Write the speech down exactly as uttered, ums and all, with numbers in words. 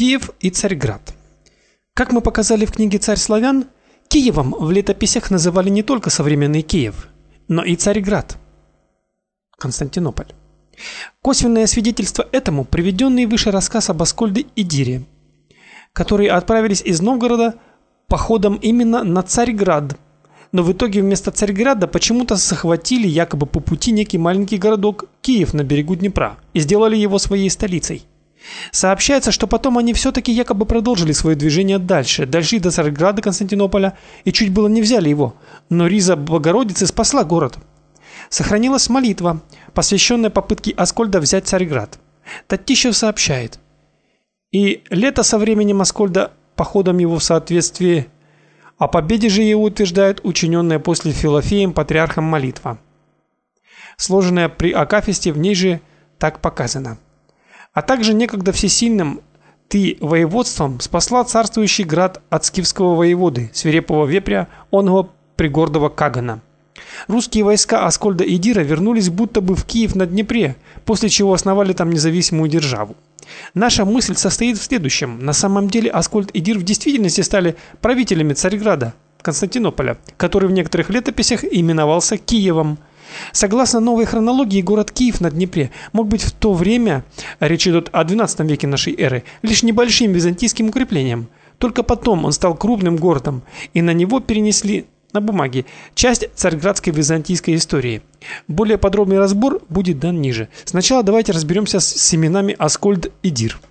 Киев и Царьград. Как мы показали в книге «Царь славян», Киевом в летописях называли не только современный Киев, но и Царьград, Константинополь. Косвенное свидетельство этому приведенный выше рассказ об Аскольде и Дире, которые отправились из Новгорода походом именно на Царьград, но в итоге вместо Царьграда почему-то захватили якобы по пути некий маленький городок Киев на берегу Днепра и сделали его своей столицей. Сообщается, что потом они все-таки якобы продолжили свое движение дальше, дошли до Царьграда Константинополя и чуть было не взяли его, но Риза Богородицы спасла город. Сохранилась молитва, посвященная попытке Аскольда взять Царьград. Татищев сообщает: «И лето со временем Аскольда, походом его в соответствии, о победе же его утверждает учиненная после Филофеем патриархом молитва, сложенная при акафисте, в ней же так показано. А также некогда всесильным ты воеводством спасла царствующий град от скифского воеводы, свирепого вепря, оного пригордого Кагана. Русские войска Аскольда и Дира вернулись будто бы в Киев на Днепре, после чего основали там независимую державу. Наша мысль состоит в следующем: на самом деле Аскольд и Дир в действительности стали правителями Царьграда, Константинополя, который в некоторых летописях именовался Киевом. Согласно новой хронологии, город Киев на Днепре мог быть в то время, речь идет о двенадцатом веке нашей эры, лишь небольшим византийским укреплением. Только потом он стал крупным городом, и на него перенесли на бумаге часть царьградской византийской истории. Более подробный разбор будет дан ниже. Сначала давайте разберемся с именами Аскольд и Дир.